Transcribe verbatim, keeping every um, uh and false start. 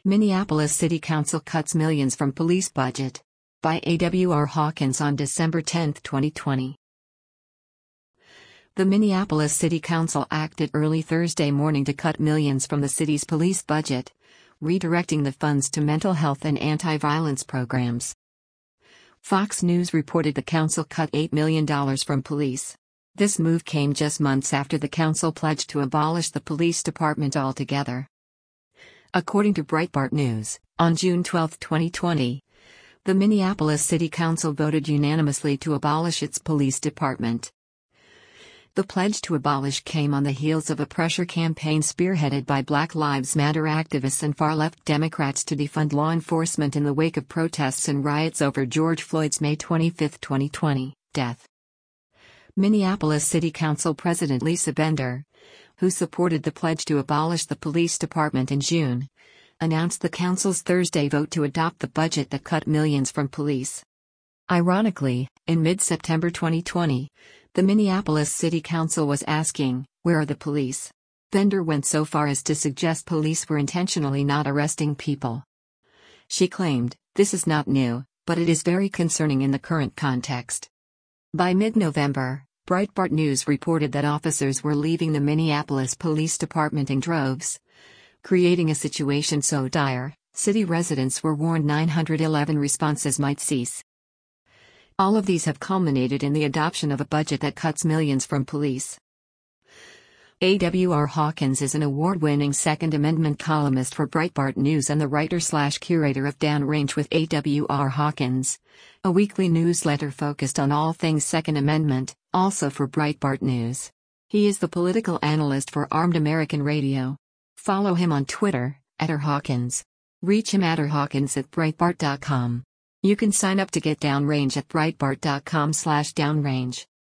Minneapolis City Council cuts millions from police budget. By A W R Hawkins on December tenth, twenty twenty. The Minneapolis City Council acted early Thursday morning to cut millions from the city's police budget, redirecting the funds to mental health and anti-violence programs. Fox News reported the council cut eight million dollars from police. This move came just months after the council pledged to abolish the police department altogether. According to Breitbart News, on June twelfth, twenty twenty, the Minneapolis City Council voted unanimously to abolish its police department. The pledge to abolish came on the heels of a pressure campaign spearheaded by Black Lives Matter activists and far-left Democrats to defund law enforcement in the wake of protests and riots over George Floyd's May twenty-fifth, twenty twenty, death. Minneapolis City Council President Lisa Bender, who supported the pledge to abolish the police department in June, announced the council's Thursday vote to adopt the budget that cut millions from police. Ironically, in mid-September twenty twenty, the Minneapolis City Council was asking, "Where are the police?" Bender went so far as to suggest police were intentionally not arresting people. She claimed, "This is not new, but it is very concerning in the current context." By mid-November, Breitbart News reported that officers were leaving the Minneapolis Police Department in droves, creating a situation so dire, city residents were warned nine hundred eleven responses might cease. All of these have culminated in the adoption of a budget that cuts millions from police. A W R Hawkins is an award-winning Second Amendment columnist for Breitbart News and the writer-slash-curator of Downrange with A W R Hawkins, a weekly newsletter focused on all things Second Amendment, also for Breitbart News. He is the political analyst for Armed American Radio. Follow him on Twitter, at R Hawkins. Reach him at r hawkins at breitbart dot com. You can sign up to get Downrange at breitbart dot com slash downrange.